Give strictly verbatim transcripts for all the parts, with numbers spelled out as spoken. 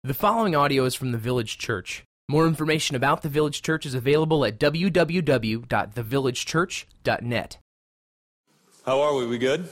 The following audio is from the Village Church. More information about the Village Church is available at w w w dot the village church dot net. How are we? We good?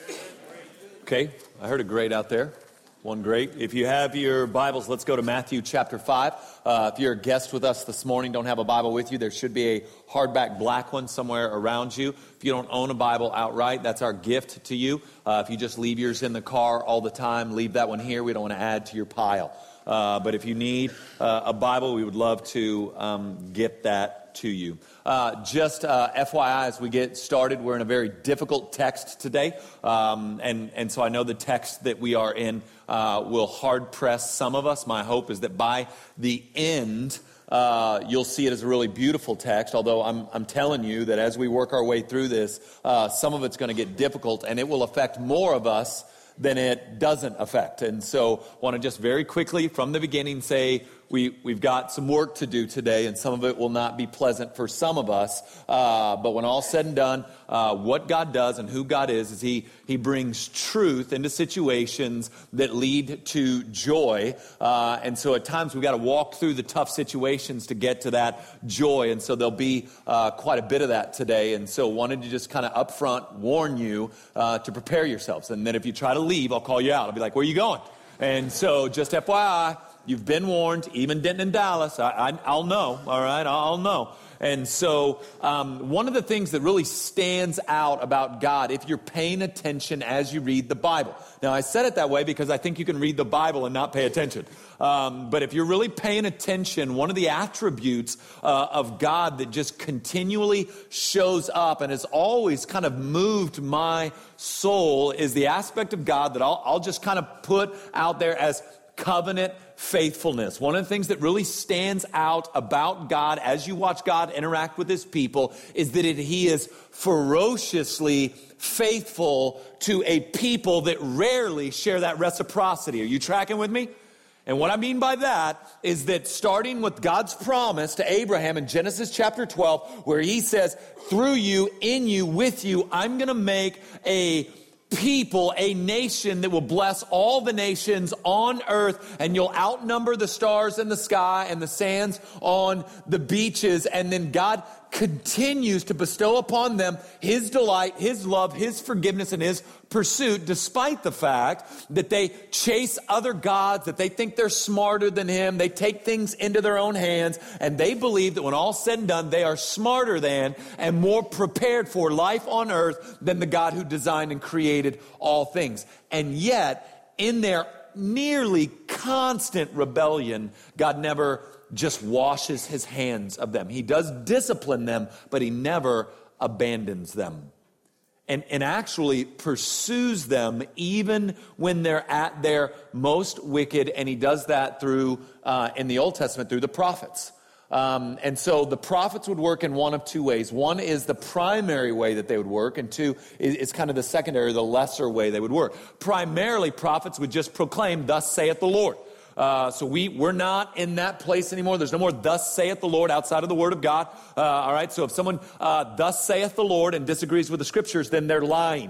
Okay, I heard a great out there. One great. If you have your Bibles, let's go to Matthew chapter five. Uh, if you're a guest with us this morning, don't have a Bible with you, there should be a hardback black one somewhere around you. If you don't own a Bible outright, that's our gift to you. Uh, if you just leave yours in the car all the time, leave that one here. We don't want to add to your pile. Uh, but if you need uh, a Bible, we would love to um, get that to you. Uh, just uh, F Y I, as we get started, we're in a very difficult text today. Um, and, and so I know the text that we are in uh, will hard press some of us. My hope is that by the end, uh, you'll see it as a really beautiful text. Although I'm, I'm telling you that as we work our way through this, uh, some of it's going to get difficult and it will affect more of us than it doesn't affect. And so I want to just very quickly from the beginning say we, we've got some work to do today, and some of it will not be pleasant for some of us. Uh, but when all's said and done, uh, what God does and who God is, is he, he brings truth into situations that lead to joy. Uh, and so at times we've got to walk through the tough situations to get to that joy. And so there'll be uh, quite a bit of that today. And so wanted to just kind of up front warn you uh, to prepare yourselves. And then if you try to leave, I'll call you out. I'll be like, where are you going? And so just F Y I, you've been warned. Even Denton and Dallas, I, I, I'll know, all right? I'll know. And so um, one of the things that really stands out about God, if you're paying attention as you read the Bible. Now, I said it that way because I think you can read the Bible and not pay attention. Um, but if you're really paying attention, one of the attributes uh, of God that just continually shows up and has always kind of moved my soul is the aspect of God that I'll, I'll just kind of put out there as covenant faithfulness. One of the things that really stands out about God as you watch God interact with his people is that it, he is ferociously faithful to a people that rarely share that reciprocity. Are you tracking with me? And what I mean by that is that starting with God's promise to Abraham in Genesis chapter twelve, where he says, through you, in you, with you, I'm going to make a people, a nation that will bless all the nations on earth, and you'll outnumber the stars in the sky and the sands on the beaches. And then God continues to bestow upon them his delight, his love, his forgiveness, and his pursuit, despite the fact that they chase other gods, that they think they're smarter than him. They take things into their own hands, and they believe that when all's said and done, they are smarter than and more prepared for life on earth than the God who designed and created all things. And yet, in their nearly constant rebellion, God never just washes his hands of them. He does discipline them, but he never abandons them. And, and actually pursues them even when they're at their most wicked. And he does that through, uh, in the Old Testament, through the prophets. Um, and so the prophets would work in one of two ways. One is the primary way that they would work, and two is, is kind of the secondary, the lesser way they would work. Primarily, prophets would just proclaim, thus saith the Lord. Uh, so we, we're not in that place anymore. There's no more thus saith the Lord outside of the Word of God. Uh, all right, so if someone uh, thus saith the Lord and disagrees with the Scriptures, then they're lying.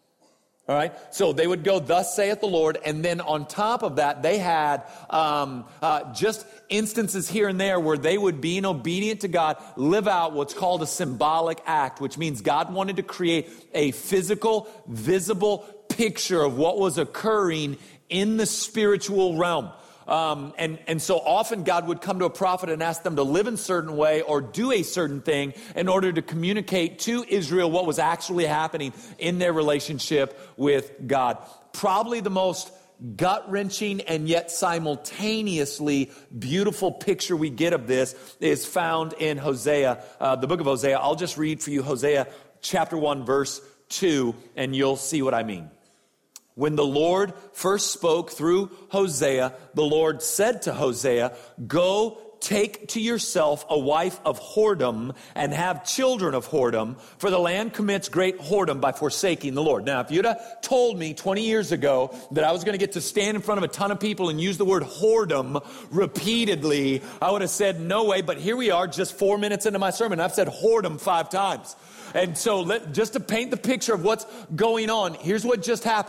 All right, so they would go, thus saith the Lord, and then on top of that, they had um, uh, just instances here and there where they would, being obedient to God, live out what's called a symbolic act, which means God wanted to create a physical, visible picture of what was occurring in the spiritual realm. Um, and, and so often God would come to a prophet and ask them to live in a certain way or do a certain thing in order to communicate to Israel what was actually happening in their relationship with God. Probably the most gut-wrenching and yet simultaneously beautiful picture we get of this is found in Hosea, uh, the book of Hosea. I'll just read for you Hosea chapter one, verse two, and you'll see what I mean. When the Lord first spoke through Hosea, the Lord said to Hosea, go take to yourself a wife of whoredom and have children of whoredom, for the land commits great whoredom by forsaking the Lord. Now, if you'd have told me twenty years ago that I was going to get to stand in front of a ton of people and use the word whoredom repeatedly, I would have said no way. But here we are just four minutes into my sermon. I've said whoredom five times. And so let, just to paint the picture of what's going on, here's what just happened.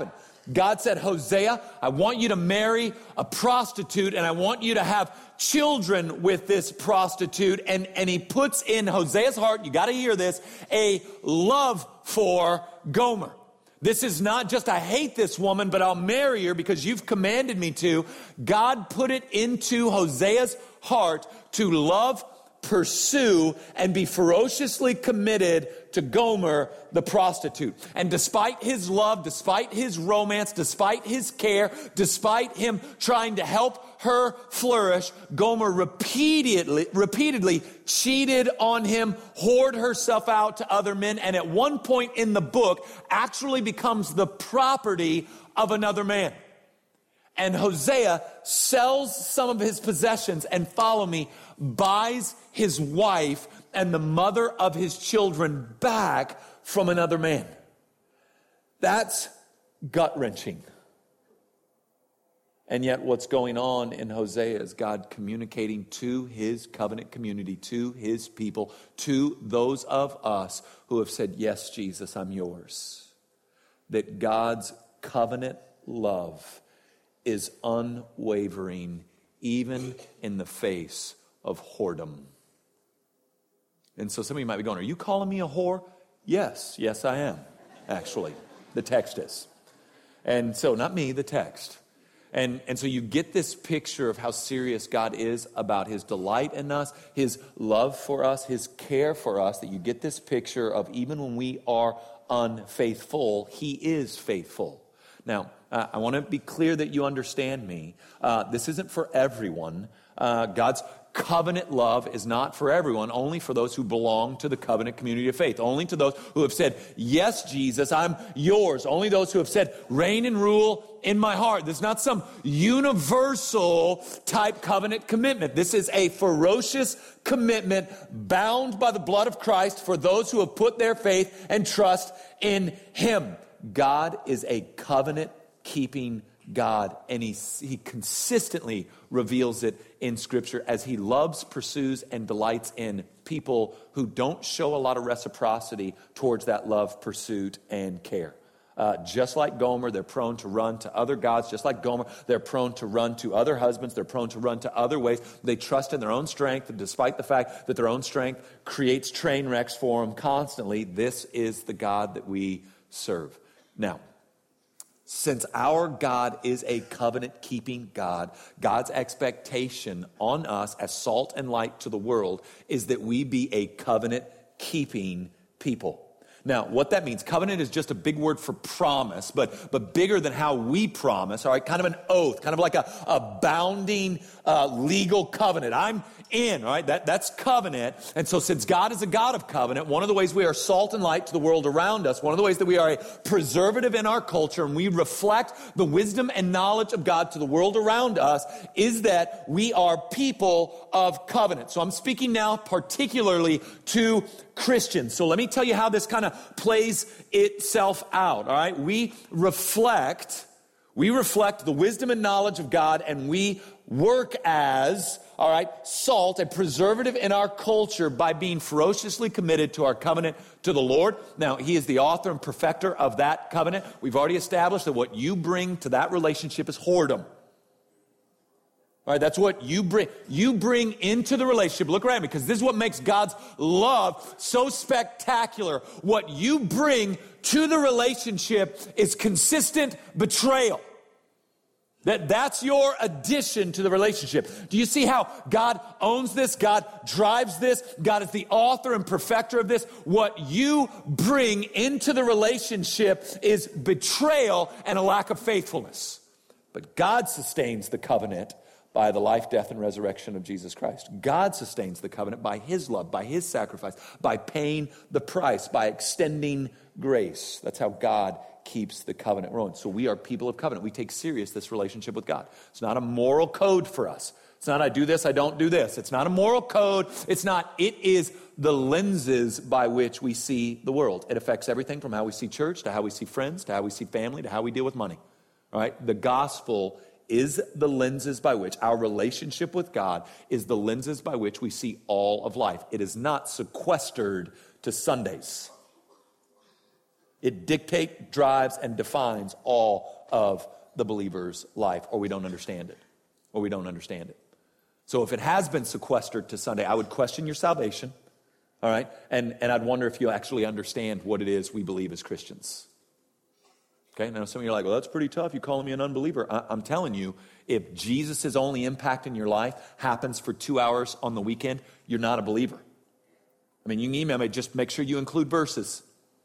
God said, Hosea, I want you to marry a prostitute and I want you to have children with this prostitute. And, and he puts in Hosea's heart, you got to hear this, a love for Gomer. This is not just, I hate this woman, but I'll marry her because you've commanded me to. God put it into Hosea's heart to love, pursue, and be ferociously committed to Gomer, the prostitute. And despite his love, despite his romance, despite his care, despite him trying to help her flourish, Gomer repeatedly, repeatedly cheated on him, whored herself out to other men, and at one point in the book actually becomes the property of another man. And Hosea sells some of his possessions and, follow me, buys his wife and the mother of his children back from another man. That's gut-wrenching. And yet what's going on in Hosea is God communicating to his covenant community, to his people, to those of us who have said, yes, Jesus, I'm yours. That God's covenant love is unwavering even in the face of whoredom. And so some of you might be going, are you calling me a whore? Yes, yes I am, actually. The text is. And so not me, the text. And, and so you get this picture of how serious God is about his delight in us, his love for us, his care for us, that you get this picture of even when we are unfaithful, he is faithful. Now, uh, I want to be clear that you understand me. Uh, this isn't for everyone. Uh, God's covenant love is not for everyone, only for those who belong to the covenant community of faith. Only to those who have said, yes, Jesus, I'm yours. Only those who have said, reign and rule in my heart. This is not some universal type covenant commitment. This is a ferocious commitment bound by the blood of Christ for those who have put their faith and trust in him. God is a covenant-keeping God, and he, he consistently reveals it in Scripture as he loves, pursues, and delights in people who don't show a lot of reciprocity towards that love, pursuit, and care. Uh, just like Gomer, they're prone to run to other gods. Just like Gomer, they're prone to run to other husbands. They're prone to run to other ways. They trust in their own strength, and despite the fact that their own strength creates train wrecks for them constantly, this is the God that we serve. Now, since our God is a covenant-keeping God, God's expectation on us as salt and light to the world is that we be a covenant-keeping people. Now, what that means, covenant is just a big word for promise, but but bigger than how we promise, all right, kind of an oath, kind of like a, a bounding uh, legal covenant. I'm in, all right, that, that's covenant. And so since God is a God of covenant, one of the ways we are salt and light to the world around us, one of the ways that we are a preservative in our culture and we reflect the wisdom and knowledge of God to the world around us, is that we are people of covenant. So I'm speaking now particularly to Christians. So let me tell you how this kind of plays itself out, all right? We reflect, we reflect the wisdom and knowledge of God, and we work as, all right, salt, a preservative in our culture by being ferociously committed to our covenant to the Lord. Now, he is the author and perfecter of that covenant. We've already established that what you bring to that relationship is whoredom. All right, that's what you bring. You bring into the relationship. Look around me, because this is what makes God's love so spectacular. What you bring to the relationship is consistent betrayal. That, that's your addition to the relationship. Do you see how God owns this? God drives this. God is the author and perfecter of this. What you bring into the relationship is betrayal and a lack of faithfulness. But God sustains the covenant by the life, death, and resurrection of Jesus Christ. God sustains the covenant by his love, by his sacrifice, by paying the price, by extending grace. That's how God keeps the covenant rolling. So we are people of covenant. We take serious this relationship with God. It's not a moral code for us. It's not I do this, I don't do this. It's not a moral code. It's not. It is the lenses by which we see the world. It affects everything from how we see church, to how we see friends, to how we see family, to how we deal with money. All right? The gospel is the lenses by which our relationship with God is the lenses by which we see all of life. It is not sequestered to Sundays. It dictates, drives, and defines all of the believer's life, or we don't understand it, or we don't understand it. So if it has been sequestered to Sunday, I would question your salvation, all right? And, and I'd wonder if you actually understand what it is we believe as Christians. Okay, now some of you are like, well, that's pretty tough. You calling me an unbeliever. I, I'm telling you, if Jesus' only impact in your life happens for two hours on the weekend, you're not a believer. I mean, you can email me, just make sure you include verses.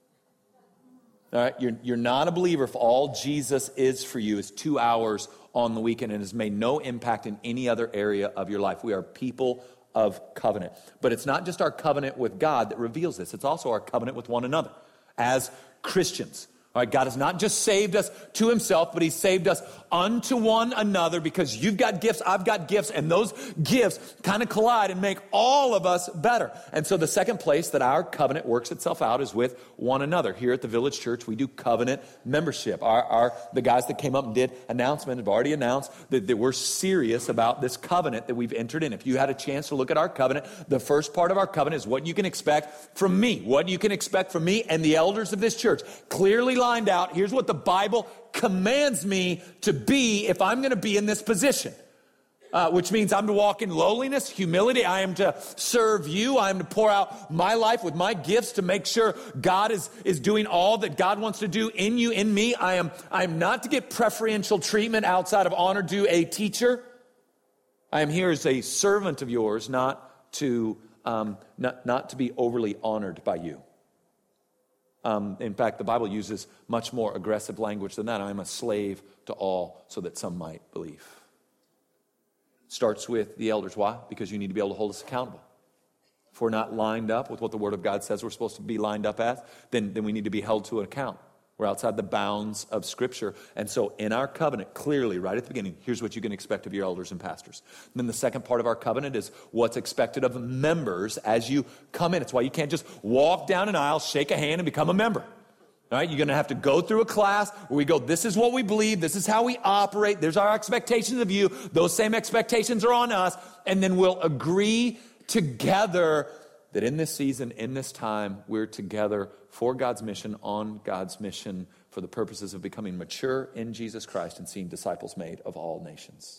All right, you're, you're not a believer if all Jesus is for you is two hours on the weekend and has made no impact in any other area of your life. We are people of covenant. But it's not just our covenant with God that reveals this. It's also our covenant with one another as Christians. All right, God has not just saved us to himself, but he's saved us unto one another, because you've got gifts, I've got gifts, and those gifts kind of collide and make all of us better. And so the second place that our covenant works itself out is with one another. Here at the Village Church, we do covenant membership. Our, our the guys that came up and did announcement have already announced that, that we're serious about this covenant that we've entered in. If you had a chance to look at our covenant, the first part of our covenant is what you can expect from me, what you can expect from me and the elders of this church. Clearly lined out, here's what the Bible commands me to be if I'm going to be in this position. Uh, which means I'm to walk in lowliness, humility. I am to serve you. I am to pour out my life with my gifts to make sure God is, is doing all that God wants to do in you, in me. I am, I am not to get preferential treatment outside of honor due a teacher. I am here as a servant of yours, not to, um, not, not to be overly honored by you. Um, in fact, the Bible uses much more aggressive language than that. I am a slave to all so that some might believe. Starts with the elders. Why? Because you need to be able to hold us accountable. If we're not lined up with what the Word of God says we're supposed to be lined up as, then, then we need to be held to an account. We're outside the bounds of Scripture. And so in our covenant, clearly, right at the beginning, here's what you can expect of your elders and pastors. And then the second part of our covenant is what's expected of members as you come in. It's why you can't just walk down an aisle, shake a hand, and become a member. All right, you're going to have to go through a class where we go, this is what we believe, this is how we operate, there's our expectations of you, those same expectations are on us, and then we'll agree together that in this season, in this time, we're together for God's mission, on God's mission, for the purposes of becoming mature in Jesus Christ and seeing disciples made of all nations.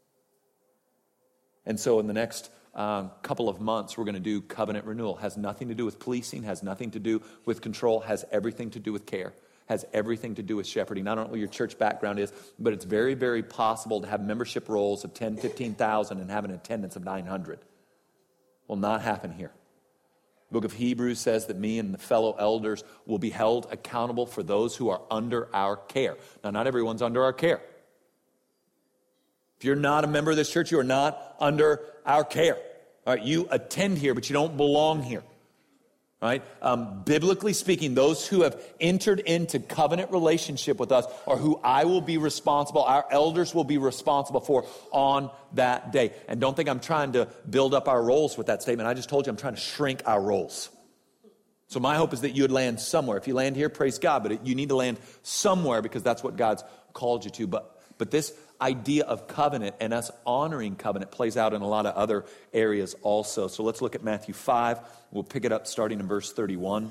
And so in the next um, couple of months, we're going to do covenant renewal. Has nothing to do with policing, has nothing to do with control, has everything to do with care, has everything to do with shepherding. I don't know what your church background is, but it's very, very possible to have membership rolls of ten, fifteen thousand and have an attendance of nine hundred. Will not happen here. The book of Hebrews says that me and the fellow elders will be held accountable for those who are under our care. Now, not everyone's under our care. If you're not a member of this church, you are not under our care. All right, you attend here, but you don't belong here. All right, um, biblically speaking, those who have entered into covenant relationship with us are who I will be responsible, our elders will be responsible for on that day. And don't think I'm trying to build up our roles with that statement. I just told you I'm trying to shrink our roles. So my hope is that you would land somewhere. If you land here, praise God, but you need to land somewhere because that's what God's called you to. But But this idea of covenant and us honoring covenant plays out in a lot of other areas also. So let's look at Matthew five. We'll pick it up starting in verse thirty-one.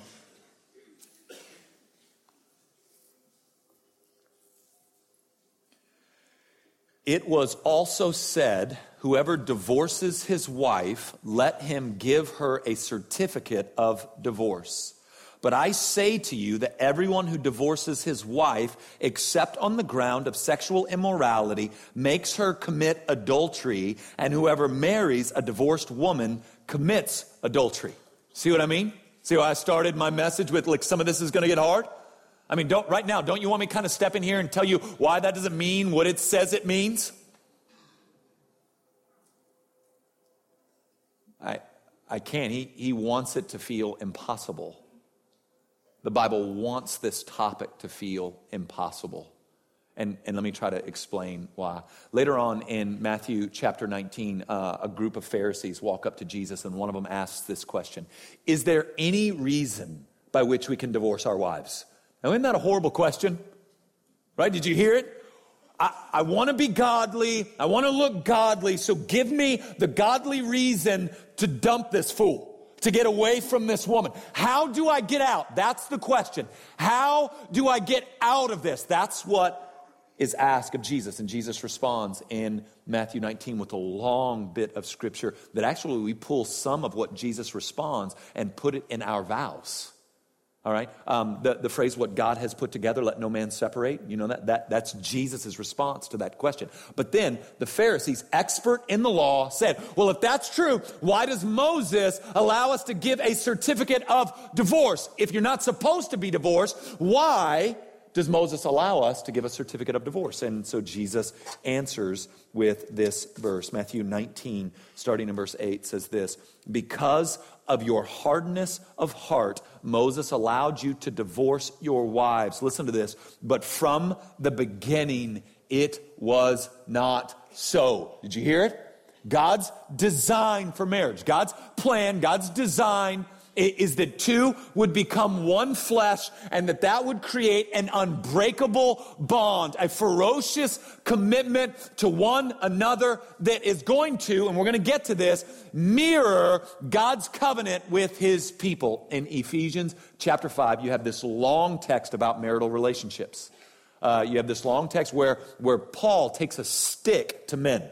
It was also said, whoever divorces his wife, let him give her a certificate of divorce. But I say to you that everyone who divorces his wife, except on the ground of sexual immorality, makes her commit adultery, and whoever marries a divorced woman commits adultery. See what I mean? See why I started my message with, like, some of this is going to get hard? I mean, don't right now, don't you want me to kind of step in here and tell you why that doesn't mean what it says it means? I I can't. He, he wants it to feel impossible. The Bible wants this topic to feel impossible. And, and let me try to explain why. Later on in Matthew chapter nineteen, uh, a group of Pharisees walk up to Jesus, and one of them asks this question: is there any reason by which we can divorce our wives? Now, isn't that a horrible question? Right? Did you hear it? I, I want to be godly. I want to look godly. So give me the godly reason to dump this fool, to get away from this woman. How do I get out? That's the question. How do I get out of this? That's what is asked of Jesus, and Jesus responds in Matthew nineteen with a long bit of scripture that actually we pull some of what Jesus responds and put it in our vows. All right, um, the, the phrase, what God has put together, let no man separate. You know, that, that that's Jesus' response to that question. But then the Pharisees, expert in the law, said, well, if that's true, why does Moses allow us to give a certificate of divorce? If you're not supposed to be divorced, why does Moses allow us to give a certificate of divorce? And so Jesus answers with this verse. Matthew nineteen, starting in verse eight, says this: because of your hardness of heart, Moses allowed you to divorce your wives. Listen to this. But from the beginning, it was not so. Did you hear it? God's design for marriage, God's plan, God's design is that two would become one flesh, and that that would create an unbreakable bond, a ferocious commitment to one another that is going to, and we're going to get to this, mirror God's covenant with his people. In Ephesians chapter five, you have this long text about marital relationships. Uh, you have this long text where, where Paul takes a stick to men.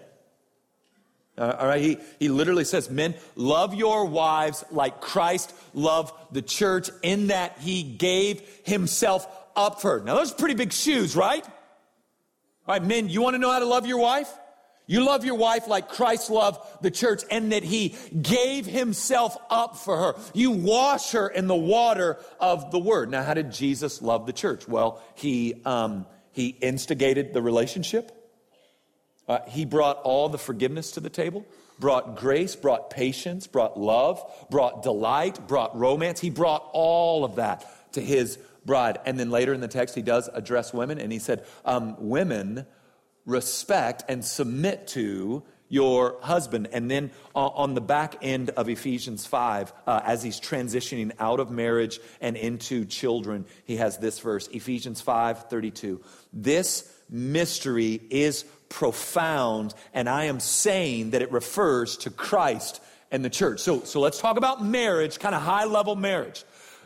Uh, all right, he, he literally says, men, love your wives like Christ loved the church, in that he gave himself up for her. Now, those are pretty big shoes, right? All right, men, you want to know how to love your wife? You love your wife like Christ loved the church, and that he gave himself up for her. You wash her in the water of the word. Now, how did Jesus love the church? Well, he um, he instigated the relationship. Uh, he brought all the forgiveness to the table, brought grace, brought patience, brought love, brought delight, brought romance. He brought all of that to his bride. And then later in the text, he does address women, and he said, um, women, respect and submit to your husband. And then uh, on the back end of Ephesians five, uh, as he's transitioning out of marriage and into children, he has this verse, Ephesians five thirty-two. This mystery is profound, and I am saying that it refers to Christ and the church. So, so let's talk about marriage, kind of high-level marriage.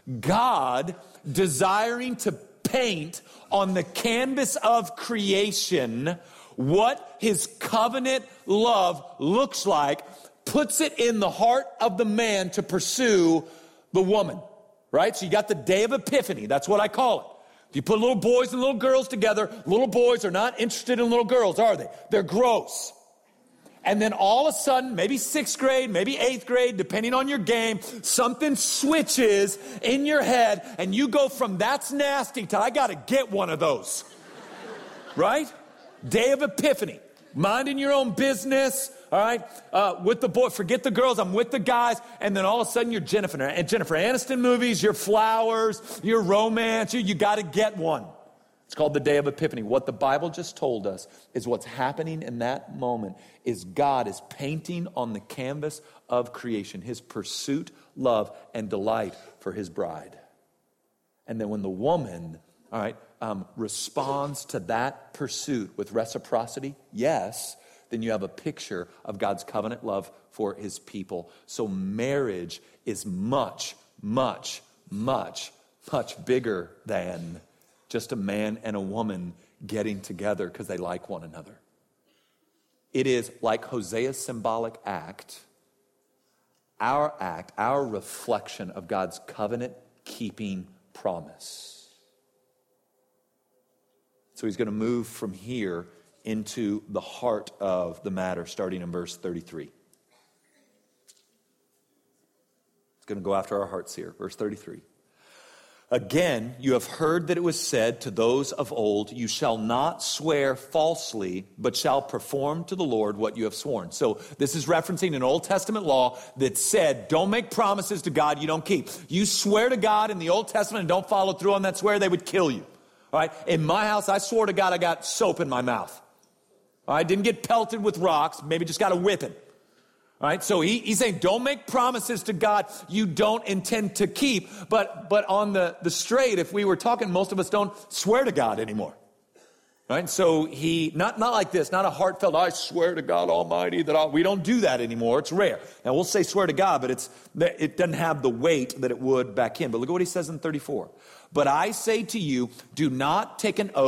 God desiring to paint on the canvas of creation what his covenant love looks like, puts it in the heart of the man to pursue the woman, right? So you got the day of Epiphany. That's what I call it. If you put little boys and little girls together, little boys are not interested in little girls, are they? They're gross. And then all of a sudden, maybe sixth grade, maybe eighth grade, depending on your game, something switches in your head, and you go from that's nasty to I got to get one of those. Right? Day of Epiphany. Minding your own business, all right? Uh, with the boy, forget the girls, I'm with the guys, and then all of a sudden you're Jennifer. And Jennifer Aniston movies, your flowers, your romance, you, you got to get one. It's called the Day of Epiphany. What the Bible just told us is what's happening in that moment is God is painting on the canvas of creation his pursuit, love, and delight for his bride. And then when the woman, all right, um, responds to that pursuit with reciprocity, yes, then you have a picture of God's covenant love for his people. So marriage is much, much, much, much bigger than just a man and a woman getting together because they like one another. It is like Hosea's symbolic act, our act, our reflection of God's covenant-keeping promise. So he's going to move from here into the heart of the matter, starting in verse thirty-three. It's going to go after our hearts here. Verse thirty-three. Again, you have heard that it was said to those of old, you shall not swear falsely, but shall perform to the Lord what you have sworn. So this is referencing an Old Testament law that said, don't make promises to God you don't keep. You swear to God in the Old Testament and don't follow through on that swear, they would kill you. All right? In my house, I swore to God I got soap in my mouth. All right? Didn't get pelted with rocks, maybe just got a whipping. All right, so he, he's saying, don't make promises to God you don't intend to keep. But but on the, the straight, if we were talking, most of us don't swear to God anymore. Right? So he, not, not like this, not a heartfelt, I swear to God Almighty that I'll, we don't do that anymore. It's rare. Now we'll say swear to God, but it's it doesn't have the weight that it would back in. But look at what he says in thirty-four. But I say to you, do not take an oath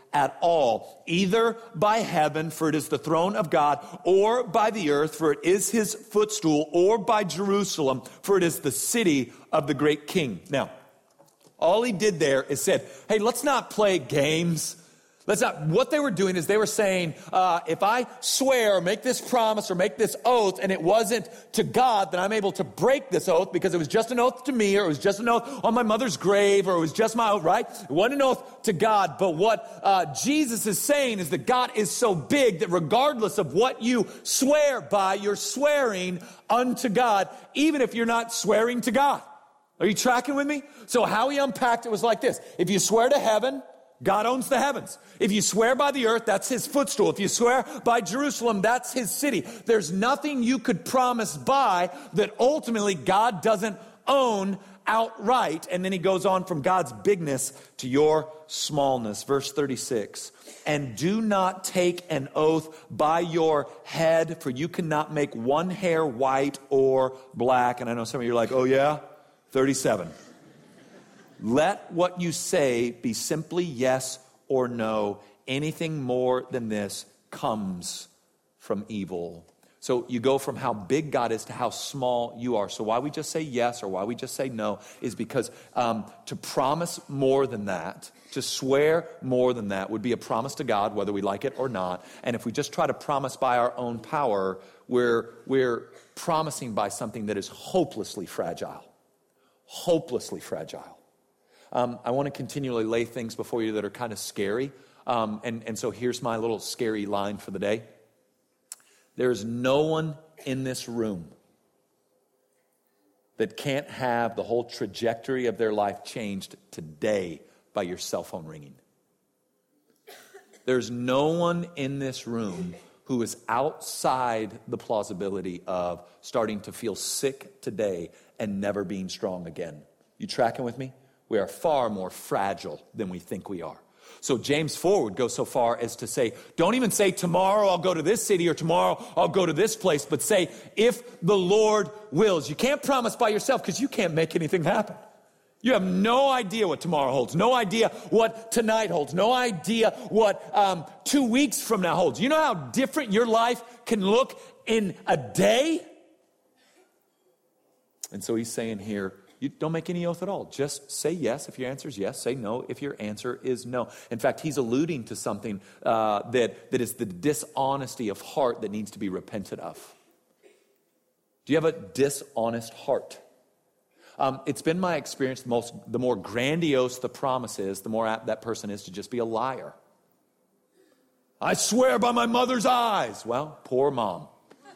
at all, either by heaven, for it is the throne of God, or by the earth, for it is his footstool, or by Jerusalem, for it is the city of the great king. Now, all he did there is said, hey, let's not play games. Let's not. What they were doing is they were saying, uh, if I swear or make this promise or make this oath and it wasn't to God, then I'm able to break this oath because it was just an oath to me, or it was just an oath on my mother's grave, or it was just my oath, right? It wasn't an oath to God. But what uh, Jesus is saying is that God is so big that regardless of what you swear by, you're swearing unto God, even if you're not swearing to God. Are you tracking with me? So how he unpacked it was like this. If you swear to heaven, God owns the heavens. If you swear by the earth, that's his footstool. If you swear by Jerusalem, that's his city. There's nothing you could promise by that ultimately God doesn't own outright. And then he goes on from God's bigness to your smallness. Verse thirty-six, and do not take an oath by your head, for you cannot make one hair white or black. And I know some of you are like, oh yeah? thirty-seven. Let what you say be simply yes or no. Anything more than this comes from evil. So you go from how big God is to how small you are. So why we just say yes or why we just say no is because um, to promise more than that, to swear more than that would be a promise to God, whether we like it or not. And if we just try to promise by our own power, we're, we're promising by something that is hopelessly fragile. Hopelessly fragile. Um, I want to continually lay things before you that are kind of scary. Um, and, and so here's my little scary line for the day. There's no one in this room that can't have the whole trajectory of their life changed today by your cell phone ringing. There's no one in this room who is outside the plausibility of starting to feel sick today and never being strong again. You tracking with me? We are far more fragile than we think we are. So James four would go so far as to say, don't even say tomorrow I'll go to this city or tomorrow I'll go to this place, but say if the Lord wills. You can't promise by yourself because you can't make anything happen. You have no idea what tomorrow holds, no idea what tonight holds, no idea what um, two weeks from now holds. You know how different your life can look in a day? And so he's saying here, you don't make any oath at all. Just say yes if your answer is yes. Say no if your answer is no. In fact, he's alluding to something uh, that, that is the dishonesty of heart that needs to be repented of. Do you have a dishonest heart? Um, it's been my experience, the, most, the more grandiose the promise is, the more apt that person is to just be a liar. I swear by my mother's eyes. Well, poor mom.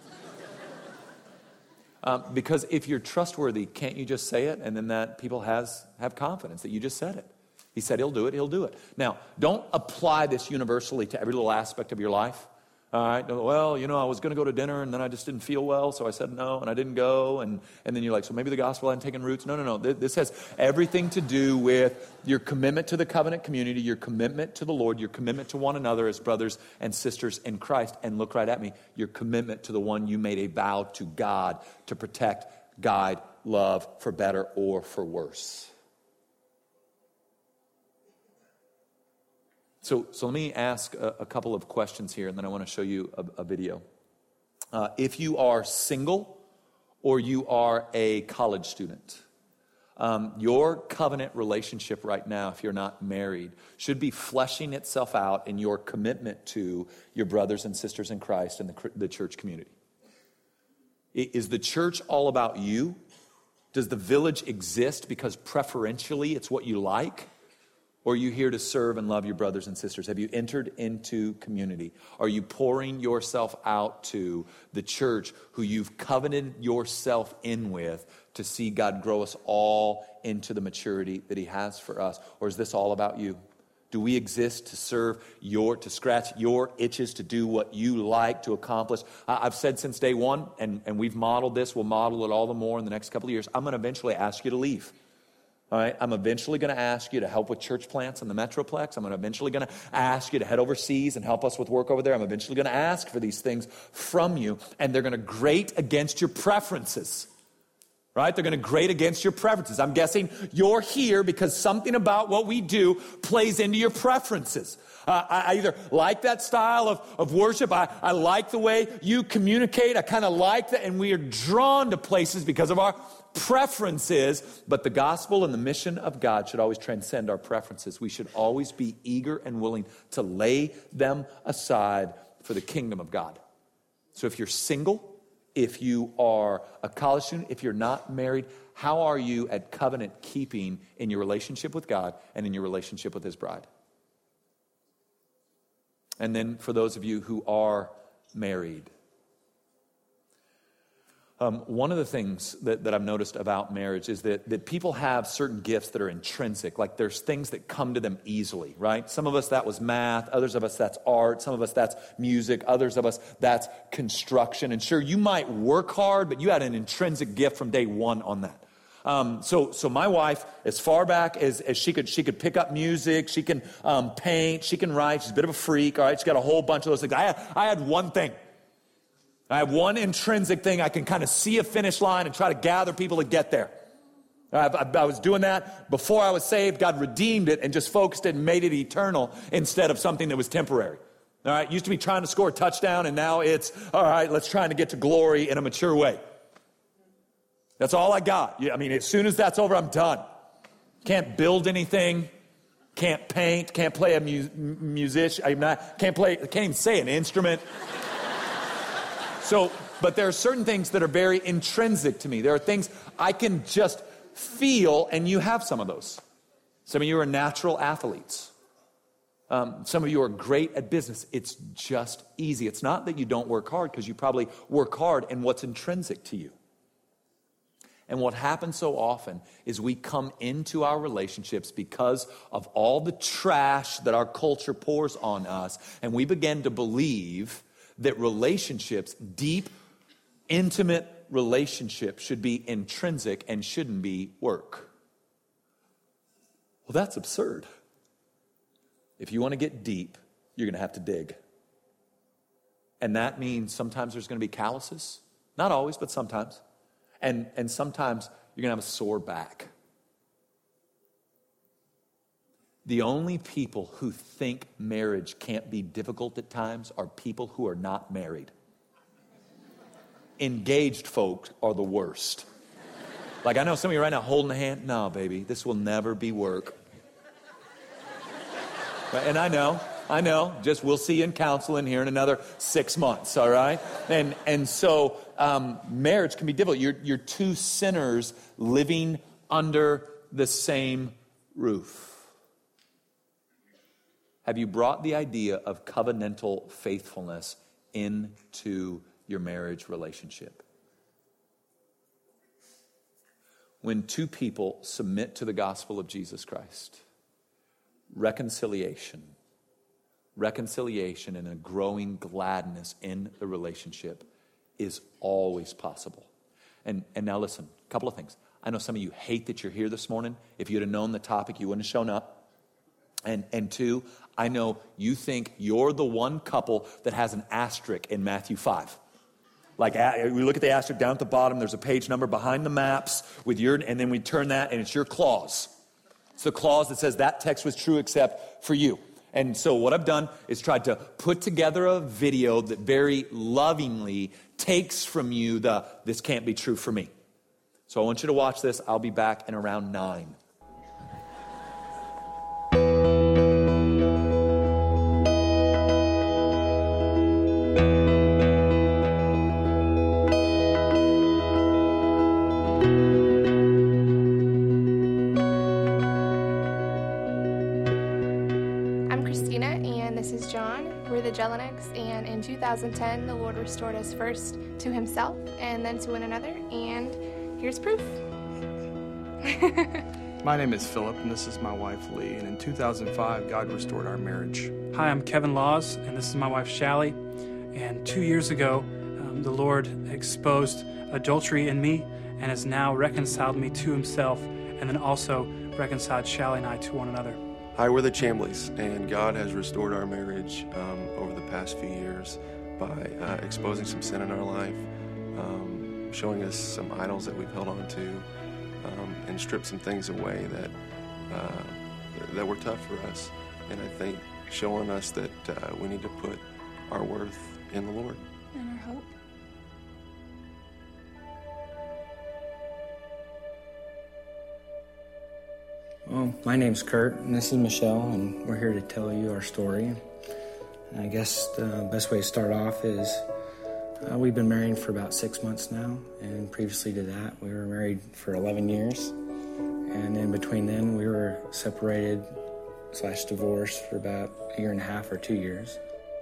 Um, because if you're trustworthy, can't you just say it? And then that people has have confidence that you just said it. He said he'll do it, he'll do it. Now, don't apply this universally to every little aspect of your life. All right, well, you know, I was going to go to dinner and then I just didn't feel well, so I said no and I didn't go. And, and then you're like, so maybe the gospel hadn't taken roots. No, no, no. This has everything to do with your commitment to the covenant community, your commitment to the Lord, your commitment to one another as brothers and sisters in Christ. And look right at me, your commitment to the one you made a vow to God to protect, guide, love, for better or for worse. So, so let me ask a, a couple of questions here, and then I want to show you a, a video. Uh, if you are single or you are a college student, um, your covenant relationship right now, if you're not married, should be fleshing itself out in your commitment to your brothers and sisters in Christ and the, the church community. Is the church all about you? Does the village exist because preferentially it's what you like? Or are you here to serve and love your brothers and sisters? Have you entered into community? Are you pouring yourself out to the church who you've covenanted yourself in with to see God grow us all into the maturity that he has for us? Or is this all about you? Do we exist to serve your, to scratch your itches, to do what you like to accomplish? I've said since day one, and, and we've modeled this, we'll model it all the more in the next couple of years, I'm going to eventually ask you to leave. All right, I'm eventually going to ask you to help with church plants in the Metroplex. I'm eventually going to ask you to head overseas and help us with work over there. I'm eventually going to ask for these things from you, and they're going to grate against your preferences. right? They're going to grade against your preferences. I'm guessing you're here because something about what we do plays into your preferences. Uh, I, I either like that style of, of worship. I, I like the way you communicate. I kind of like that. And we are drawn to places because of our preferences. But the gospel and the mission of God should always transcend our preferences. We should always be eager and willing to lay them aside for the kingdom of God. So if you're single, if you are a college student, if you're not married, how are you at covenant keeping in your relationship with God and in your relationship with his bride? And then for those of you who are married, Um, one of the things that, that I've noticed about marriage is that, that people have certain gifts that are intrinsic. Like there's things that come to them easily, right? Some of us, that was math. Others of us, that's art. Some of us, that's music. Others of us, that's construction. And sure, you might work hard, but you had an intrinsic gift from day one on that. Um, so, so my wife, as far back as, as she could, she could pick up music. She can um, paint. She can write. She's a bit of a freak, all right? She's got a whole bunch of those things. I had, I had one thing. I have one intrinsic thing. I can kind of see a finish line and try to gather people to get there. I, I, I was doing that before I was saved. God redeemed it and just focused it and made it eternal instead of something that was temporary. All right, used to be trying to score a touchdown, and now it's, all right, let's try to get to glory in a mature way. That's all I got. I mean, as soon as that's over, I'm done. Can't build anything. Can't paint. Can't play a mu- musician. I'm not, can't play, can't even say an instrument. So, but there are certain things that are very intrinsic to me. There are things I can just feel, and you have some of those. Some of you are natural athletes. Um, some of you are great at business. It's just easy. It's not that you don't work hard, because you probably work hard in what's intrinsic to you. And what happens so often is we come into our relationships because of all the trash that our culture pours on us, and we begin to believe that relationships, deep, intimate relationships, should be intrinsic and shouldn't be work. Well, that's absurd. If you want to get deep, you're going to have to dig. And that means sometimes there's going to be calluses. Not always, but sometimes. And, and sometimes you're going to have a sore back. The only people who think marriage can't be difficult at times are people who are not married. Engaged folk are the worst. Like, I know some of you right now holding a hand. No, baby, this will never be work. Right? And I know, I know. Just we'll see you in counseling here in another six months, all right? And and so um, marriage can be difficult. You're, you're two sinners living under the same roof. Have you brought the idea of covenantal faithfulness into your marriage relationship? When two people submit to the gospel of Jesus Christ, reconciliation, reconciliation and a growing gladness in the relationship is always possible. And, and now listen, a couple of things. I know some of you hate that you're here this morning. If you'd have known the topic, you wouldn't have shown up. And and two, I know you think you're the one couple that has an asterisk in Matthew five. Like, we look at the asterisk down at the bottom, there's a page number behind the maps with your, and then we turn that and it's your clause. It's the clause that says that text was true except for you. And so what I've done is tried to put together a video that very lovingly takes from you the, this can't be true for me. So I want you to watch this. I'll be back in around nine. Jelenics, and in two thousand ten the Lord restored us first to himself and then to one another, and here's proof. My name is Philip, and this is my wife Lee, and in two thousand five God restored our marriage. Hi, I'm Kevin Laws, and this is my wife Shally, and two years ago um, the Lord exposed adultery in me and has now reconciled me to himself, and then also reconciled Shally and I to one another. Hi, we're the Chambleys, and God has restored our marriage um, over the past few years by uh, exposing some sin in our life, um, showing us some idols that we've held on to, um, and stripped some things away that uh, that were tough for us. And I think showing us that uh, we need to put our worth in the Lord. And our hope. Well, my name's Kurt, and this is Michelle, and we're here to tell you our story. And I guess the best way to start off is uh, we've been married for about six months now, and previously to that, we were married for eleven years. And in between then, we were separated slash divorced for about a year and a half or two years.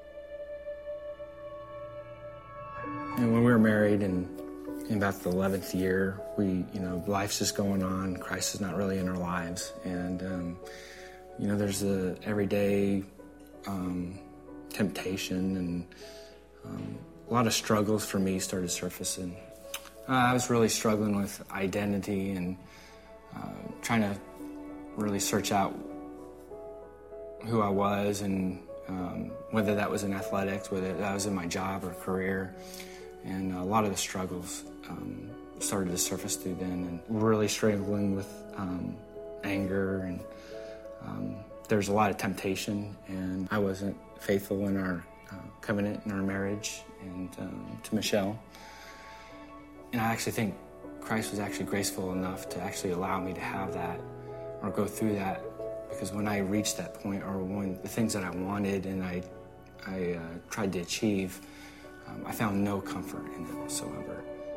And when we were married, and in about the eleventh year, we, you know, life's just going on. Christ is not really in our lives. And, um, you know, there's a everyday um, temptation, and um, a lot of struggles for me started surfacing. Uh, I was really struggling with identity and uh, trying to really search out who I was, and um, whether that was in athletics, whether that was in my job or career. And a lot of the struggles um, started to surface through then, and really struggling with um, anger, and um, there's a lot of temptation, and I wasn't faithful in our uh, covenant in our marriage and um, to Michelle. And I actually think Christ was actually graceful enough to actually allow me to have that or go through that, because when I reached that point, or when the things that I wanted and I, I uh, tried to achieve, Um, I found no comfort in it whatsoever.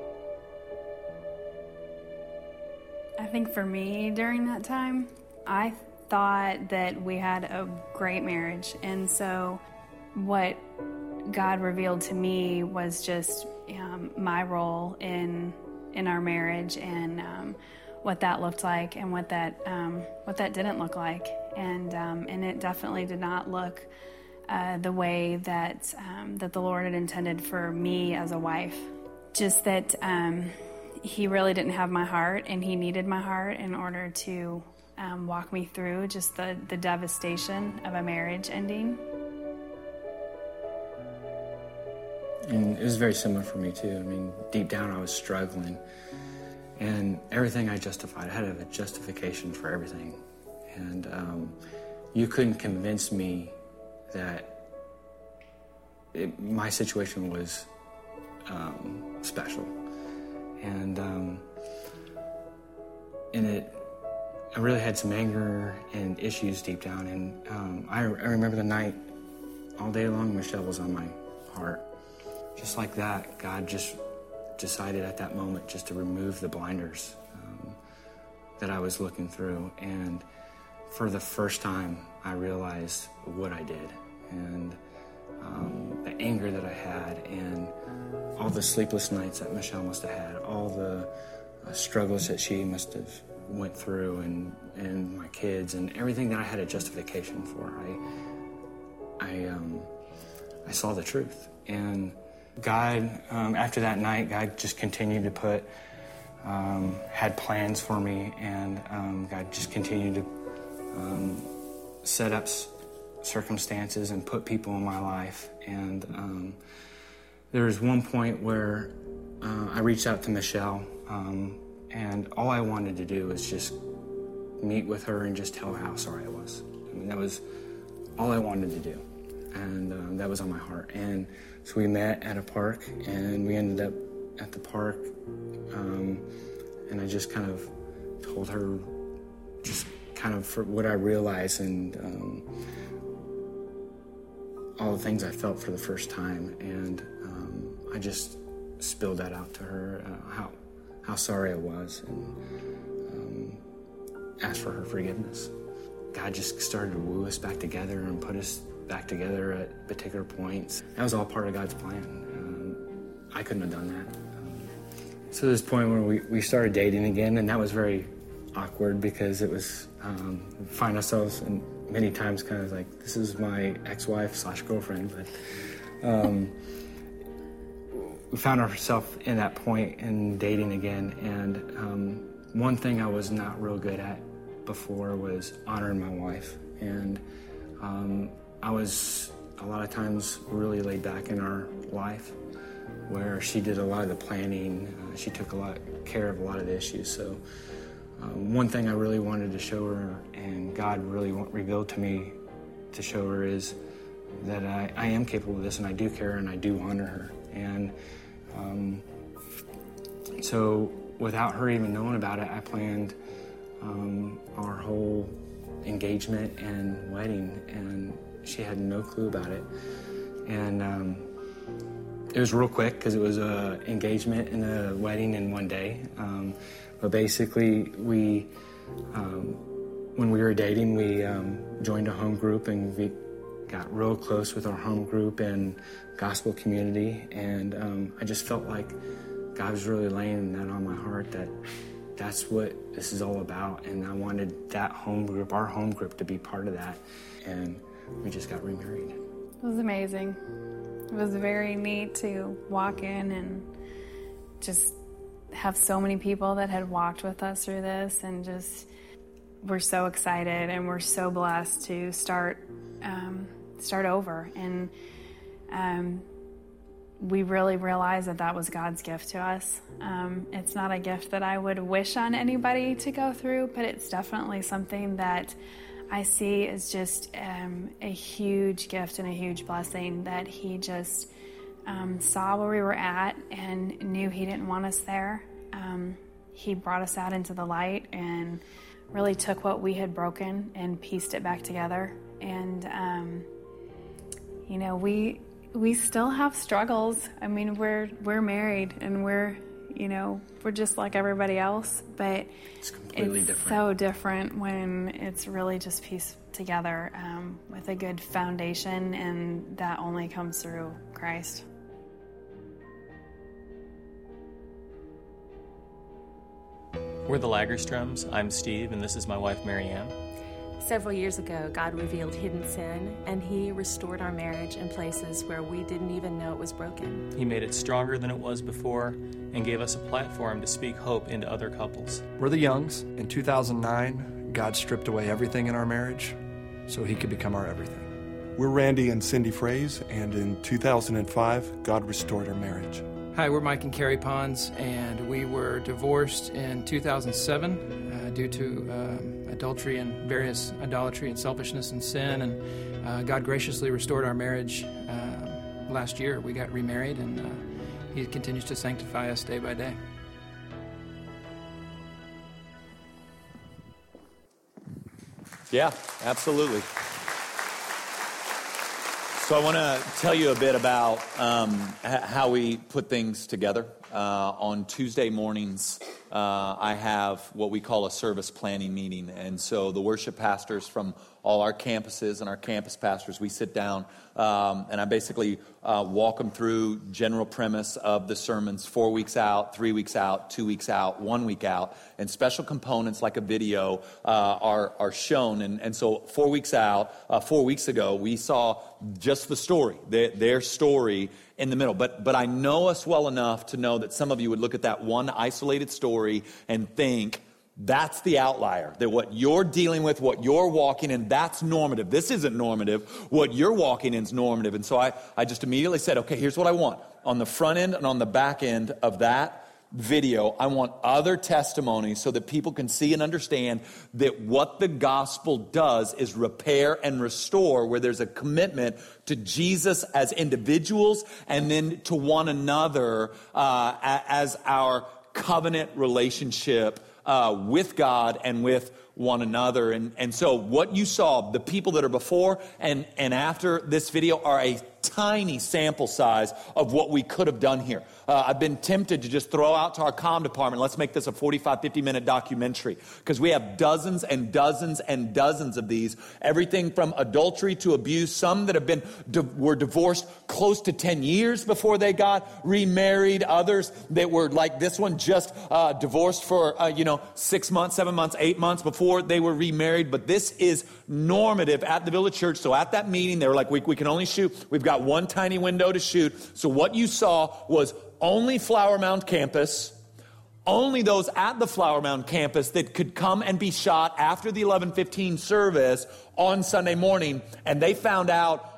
I think for me during that time, I thought that we had a great marriage. And so what God revealed to me was just um, my role in in our marriage, and um, what that looked like, and what that um, what that didn't look like. And um, and it definitely did not look Uh, the way that um, that the Lord had intended for me as a wife. Just that um, He really didn't have my heart, and He needed my heart in order to um, walk me through just the, the devastation of a marriage ending. And it was very similar for me too. I mean, deep down I was struggling, and everything I justified, I had a justification for everything. And um, you couldn't convince me that it, my situation was um, special, and um, and it, I really had some anger and issues deep down, and um, I, I remember the night, all day long, Michelle was on my heart. Just like that, God just decided at that moment just to remove the blinders um, that I was looking through, and for the first time, I realized what I did, and um, the anger that I had, and all the sleepless nights that Michelle must have had, all the uh, struggles that she must have went through, and, and my kids, and everything that I had a justification for. I, I, um, I saw the truth. And God, um, after that night, God just continued to put, um, had plans for me, and um, God just continued to Um, set up circumstances and put people in my life. And um, there was one point where uh, I reached out to Michelle, um, and all I wanted to do was just meet with her and just tell her how sorry I was. I mean, that was all I wanted to do, and um, that was on my heart. And so we met at a park, and we ended up at the park, um, and I just kind of told her just kind of for what I realized, and um, all the things I felt for the first time, and um, I just spilled that out to her, uh, how how sorry I was, and um, asked for her forgiveness. God just started to woo us back together and put us back together at particular points. That was all part of God's plan. Um, I couldn't have done that. Um, so this point where we, we started dating again, and that was very awkward, because it was um, find ourselves and many times kind of like, this is my ex-wife slash girlfriend, but um, we found ourselves in that point in dating again. And um, one thing I was not real good at before was honoring my wife, and um, I was a lot of times really laid back in our life. where she did a lot of the planning. Uh, she took a lot care of a lot of the issues. So um, one thing I really wanted to show her, and God really revealed to me to show her, is that I, I am capable of this, and I do care, and I do honor her. And um, so without her even knowing about it, I planned um, our whole engagement and wedding, and she had no clue about it. And um, it was real quick because it was a engagement and a wedding in one day. Um, but basically, we, um, when we were dating, we um, joined a home group, and we got real close with our home group and gospel community. And um, I just felt like God was really laying that on my heart, that that's what this is all about. And I wanted that home group, our home group, to be part of that. And we just got remarried. It was amazing. It was very neat to walk in and just have so many people that had walked with us through this, and just we're so excited and we're so blessed to start um, start over. And um, we really realized that that was God's gift to us. Um, it's not a gift that I would wish on anybody to go through, but it's definitely something that I see as just um, a huge gift and a huge blessing, that He just um, saw where we were at and knew He didn't want us there. Um, he brought us out into the light and really took what we had broken and pieced it back together. And, um, you know, we we still have struggles. I mean, we're we're married, and we're, you know, we're just like everybody else, but it's completely it's different. So different when it's really just pieced together um, with a good foundation, and that only comes through Christ. We're the Lagerstroms. I'm Steve, and this is my wife, Marianne. Several years ago, God revealed hidden sin, and He restored our marriage in places where we didn't even know it was broken. He made it stronger than it was before and gave us a platform to speak hope into other couples. We're the Youngs. In two thousand nine, God stripped away everything in our marriage so He could become our everything. We're Randy and Cindy Fraze, and in two thousand five, God restored our marriage. Hi, we're Mike and Carrie Pons, and we were divorced in two thousand seven uh, due to uh, adultery and various idolatry and selfishness and sin, and uh, God graciously restored our marriage uh, last year. We got remarried, and uh, He continues to sanctify us day by day. Yeah, absolutely. So I want to tell you a bit about um, h- how we put things together. Uh, on Tuesday mornings, uh, I have what we call a service planning meeting. And so the worship pastors from all our campuses and our campus pastors, we sit down um, and I basically uh, walk them through general premise of the sermons, four weeks out, three weeks out, two weeks out, one week out. And special components like a video uh, are, are shown. And, and so four weeks out, uh, four weeks ago, we saw just the story, their, their story in the middle. But but I know us well enough to know that some of you would look at that one isolated story and think, that's the outlier. That what you're dealing with, what you're walking in, that's normative. This isn't normative. What you're walking in is normative. And so I, I just immediately said, okay, here's what I want. On the front end and on the back end of that video, I want other testimonies so that people can see and understand that what the gospel does is repair and restore, where there's a commitment to Jesus as individuals and then to one another uh, as our covenant relationship uh, with God and with one another. And, and so what you saw, the people that are before and, and after this video, are a tiny sample size of what we could have done here. Uh, I've been tempted to just throw out to our comm department, let's make this a forty-five, fifty minute documentary, because we have dozens and dozens and dozens of these. Everything from adultery to abuse, some that have been di- were divorced close to ten years before they got remarried, others that were like this one, just uh, divorced for, uh, you know, six months, seven months, eight months before they were remarried. But this is normative at the Village Church. So at that meeting, they were like, we, we can only shoot, we've got one tiny window to shoot. So what you saw was only Flower Mound campus, only those at the Flower Mound campus that could come and be shot after the eleven fifteen service on Sunday morning. And they found out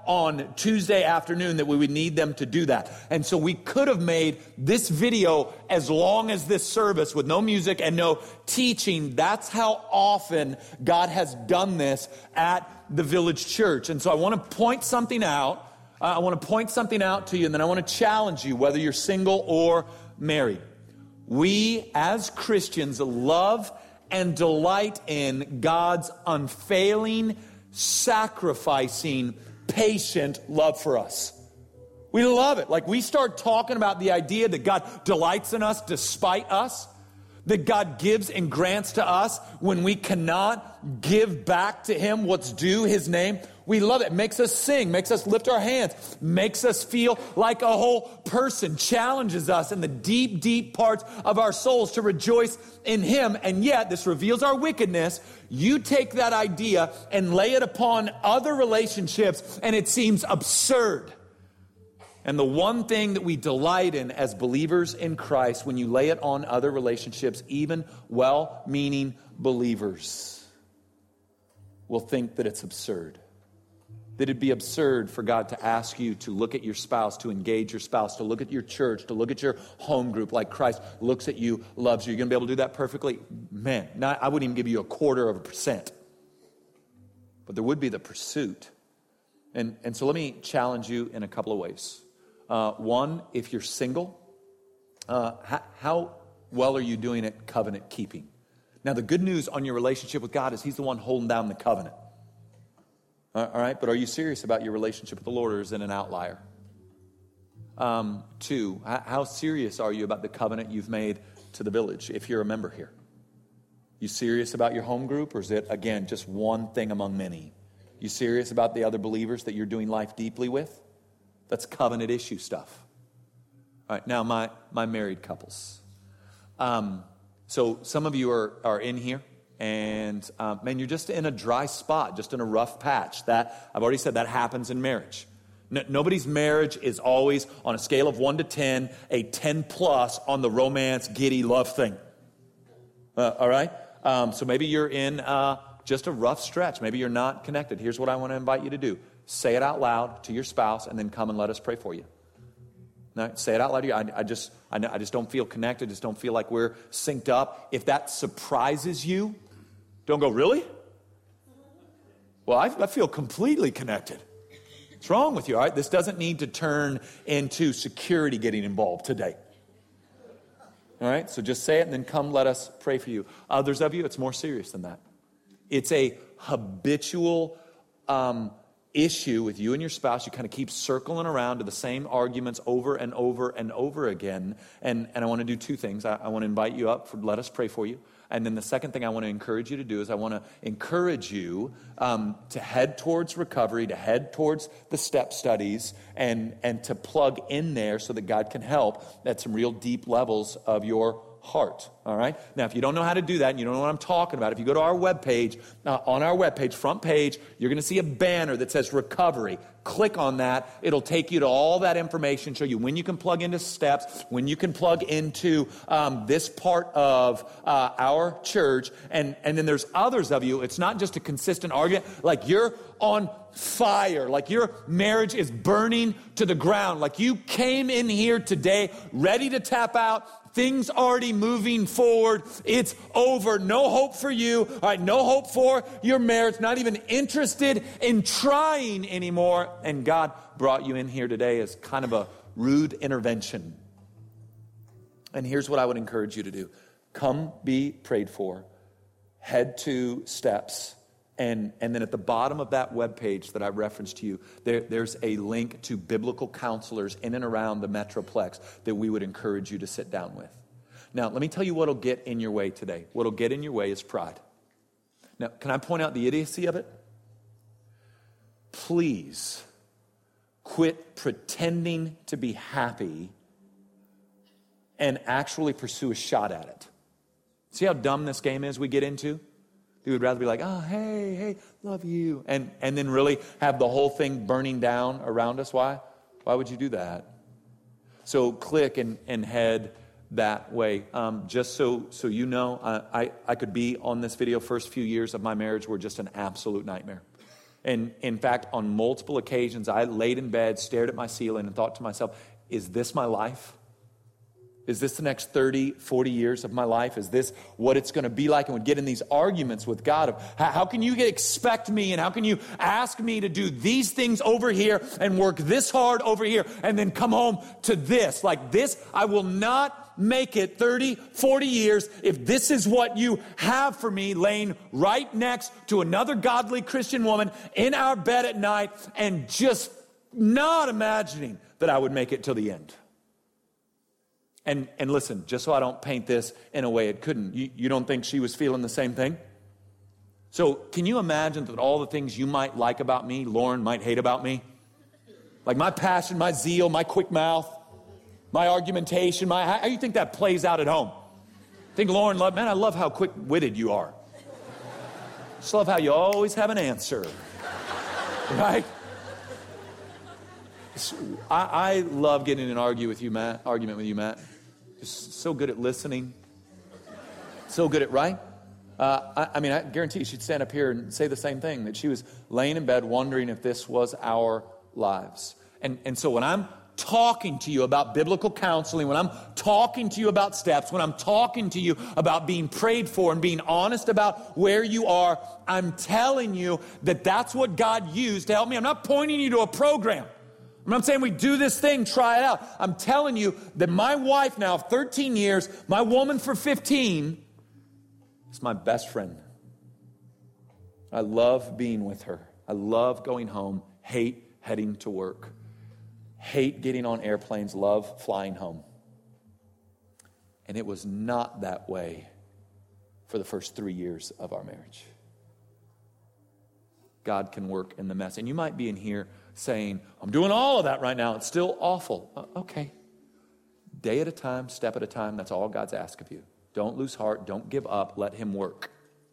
on Tuesday afternoon that we would need them to do that. And so we could have made this video as long as this service with no music and no teaching. That's how often God has done this at the Village Church. And so I want to point something out. Uh, I want to point something out to you, and then I want to challenge you, whether you're single or married. We, as Christians, love and delight in God's unfailing, sacrificing, patient love for us. We love it. Like, we start talking about the idea that God delights in us despite us, that God gives and grants to us when we cannot give back to Him what's due His name. We love it. It makes us sing, makes us lift our hands, makes us feel like a whole person, challenges us in the deep, deep parts of our souls to rejoice in Him. And yet, this reveals our wickedness. You take that idea and lay it upon other relationships, and it seems absurd. And the one thing that we delight in as believers in Christ, when you lay it on other relationships, even well-meaning believers will think that it's absurd. That it'd be absurd for God to ask you to look at your spouse, to engage your spouse, to look at your church, to look at your home group like Christ looks at you, loves you. You're going to be able to do that perfectly? Man, not, I wouldn't even give you a quarter of a percent. But there would be the pursuit. And, and so let me challenge you in a couple of ways. Uh, one, if you're single, uh, how, how well are you doing at covenant keeping? Now, the good news on your relationship with God is He's the one holding down the covenant. All right, but are you serious about your relationship with the Lord, or is it an outlier? Um, two, how serious are you about the covenant you've made to the Village if you're a member here? You serious about your home group, or is it, again, just one thing among many? You serious about the other believers that you're doing life deeply with? That's covenant issue stuff. All right, now my, my married couples. Um, so some of you are, are in here, and um, man, you're just in a dry spot, just in a rough patch. That I've already said that happens in marriage. No, nobody's marriage is always on a scale of one to ten, a ten plus on the romance, giddy love thing. Uh, all right? Um, so maybe you're in uh, just a rough stretch. Maybe you're not connected. Here's what I want to invite you to do. Say it out loud to your spouse, and then come and let us pray for you. No, say it out loud to you. I, I just, I, I just don't feel connected. Just don't feel like we're synced up. If that surprises you, don't go, really? Well, I, I feel completely connected. What's wrong with you? All right, this doesn't need to turn into security getting involved today. All right, so just say it, and then come let us pray for you. Others of you, it's more serious than that. It's a habitual um, issue with you and your spouse. You kind of keep circling around to the same arguments over and over and over again. And, and I want to do two things. I, I want to invite you up for let us pray for you. And then the second thing I want to encourage you to do is I want to encourage you um, to head towards recovery, to head towards the step studies, and, and to plug in there so that God can help at some real deep levels of your heart. All right. Now, if you don't know how to do that, and you don't know what I'm talking about, if you go to our webpage, uh, on our webpage, front page, you're going to see a banner that says recovery. Click on that. It'll take you to all that information, show you when you can plug into steps, when you can plug into um, this part of uh, our church. And, and then there's others of you. It's not just a consistent argument. Like you're on fire, like your marriage is burning to the ground, like you came in here today ready to tap out. Things already moving forward. It's over. No hope for you. All right, no hope for your marriage. Not even interested in trying anymore. And God brought you in here today as kind of a rude intervention. And here's what I would encourage you to do. Come be prayed for. Head to steps. And, and then at the bottom of that webpage that I referenced to you, there, there's a link to biblical counselors in and around the Metroplex that we would encourage you to sit down with. Now, let me tell you what will get in your way today. What will get in your way is pride. Now, can I point out the idiocy of it? Please quit pretending to be happy and actually pursue a shot at it. See how dumb this game is we get into? We would rather be like, oh, hey, hey, love you. And and then really have the whole thing burning down around us. Why? Why would you do that? So click and, and head that way. Um, just so so you know, uh, I, I could be on this video. First few years of my marriage were just an absolute nightmare. And in fact, on multiple occasions, I laid in bed, stared at my ceiling, and thought to myself, is this my life? Is this the next thirty, forty years of my life? Is this what it's going to be like? And would get in these arguments with God of how, how can you expect me and how can you ask me to do these things over here and work this hard over here and then come home to this? Like this, I will not make it thirty, forty years if this is what you have for me, laying right next to another godly Christian woman in our bed at night and just not imagining that I would make it till the end. And and listen, just so I don't paint this in a way it couldn't, you, you don't think she was feeling the same thing? So can you imagine that all the things you might like about me, Lauren might hate about me? Like my passion, my zeal, my quick mouth, my argumentation, my how do you think that plays out at home? I think Lauren loved, man, I love how quick-witted you are. Just love how you always have an answer. Right? I, I love getting in an argue with you, Matt, argument with you, Matt. Just so good at listening. So good at, right? Uh, I, I mean, I guarantee you she'd stand up here and say the same thing, that she was laying in bed wondering if this was our lives. And, and so when I'm talking to you about biblical counseling, when I'm talking to you about steps, when I'm talking to you about being prayed for and being honest about where you are, I'm telling you that that's what God used to help me. I'm not pointing you to a program. I'm not saying we do this thing, try it out. I'm telling you that my wife now of thirteen years, my woman for fifteen, is my best friend. I love being with her. I love going home, hate heading to work, hate getting on airplanes, love flying home. And it was not that way for the first three years of our marriage. God can work in the mess. And you might be in here saying, I'm doing all of that right now. It's still awful. Uh, okay. Day at a time, step at a time. That's all God's asked of you. Don't lose heart. Don't give up. Let him work.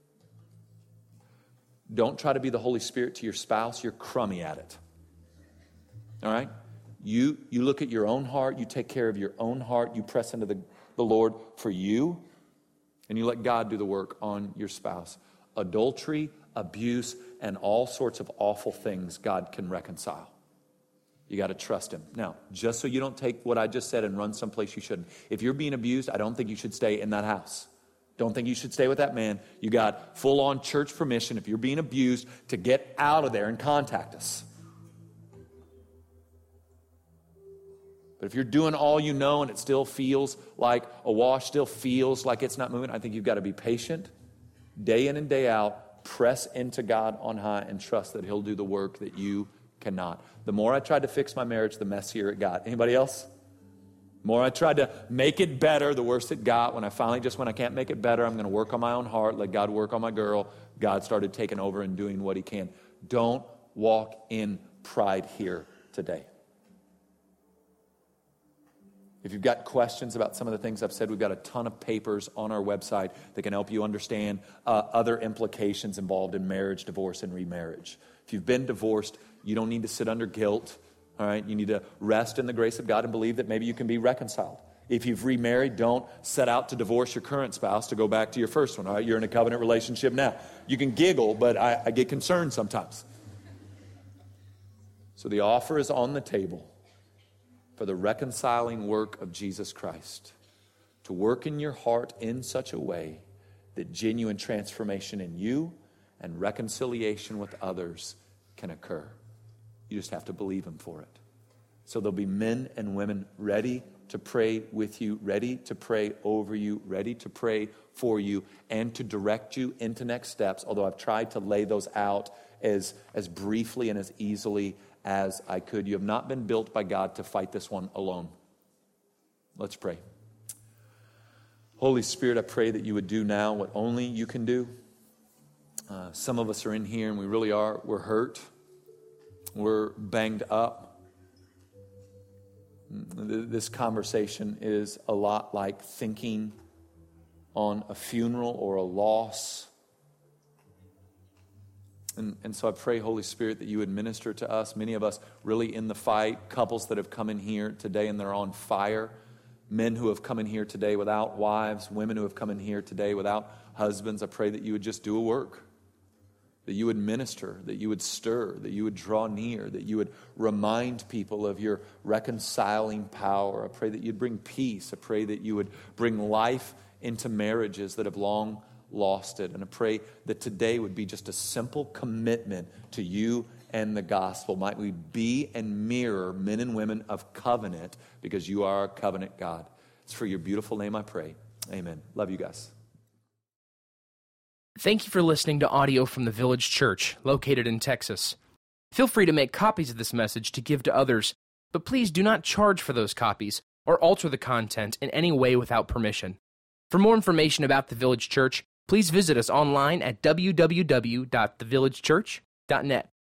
Don't try to be the Holy Spirit to your spouse. You're crummy at it. All right? You, you look at your own heart. You take care of your own heart. You press into the, the Lord for you. And you let God do the work on your spouse. Adultery, abuse, and all sorts of awful things God can reconcile. You got to trust him. Now, just so you don't take what I just said and run someplace you shouldn't. If you're being abused, I don't think you should stay in that house. Don't think you should stay with that man. You got full-on church permission, if you're being abused, to get out of there and contact us. But if you're doing all you know and it still feels like a wash, still feels like it's not moving, I think you've got to be patient, day in and day out. Press into God on high and trust that he'll do the work that you cannot. The more I tried to fix my marriage, the messier it got. Anybody else? The more I tried to make it better, the worse it got. When I finally just went, I can't make it better, I'm going to work on my own heart, let God work on my girl, God started taking over and doing what he can. Don't walk in pride here today. If you've got questions about some of the things I've said, we've got a ton of papers on our website that can help you understand uh, other implications involved in marriage, divorce, and remarriage. If you've been divorced, you don't need to sit under guilt, all right? You need to rest in the grace of God and believe that maybe you can be reconciled. If you've remarried, don't set out to divorce your current spouse to go back to your first one, all right? You're in a covenant relationship now. You can giggle, but I, I get concerned sometimes. So the offer is on the table for the reconciling work of Jesus Christ, to work in your heart in such a way that genuine transformation in you and reconciliation with others can occur. You just have to believe him for it. So there'll be men and women ready to pray with you, ready to pray over you, ready to pray for you, and to direct you into next steps, although I've tried to lay those out as, as briefly and as easily as I could. You have not been built by God to fight this one alone. Let's pray. Holy Spirit, I pray that you would do now what only you can do. Uh, some of us are in here and we really are, we're hurt. We're banged up. This conversation is a lot like thinking on a funeral or a loss. And, and so I pray, Holy Spirit, that you would minister to us, many of us really in the fight, couples that have come in here today and they're on fire, men who have come in here today without wives, women who have come in here today without husbands. I pray that you would just do a work, that you would minister, that you would stir, that you would draw near, that you would remind people of your reconciling power. I pray that you'd bring peace. I pray that you would bring life into marriages that have long lost it. And I pray that today would be just a simple commitment to you and the gospel. Might we be and mirror men and women of covenant, because you are a covenant God. It's for your beautiful name I pray. Amen. Love you guys. Thank you for listening to audio from the Village Church, located in Texas. Feel free to make copies of this message to give to others, but please do not charge for those copies or alter the content in any way without permission. For more information about the Village Church, please visit us online at w w w dot the village church dot net.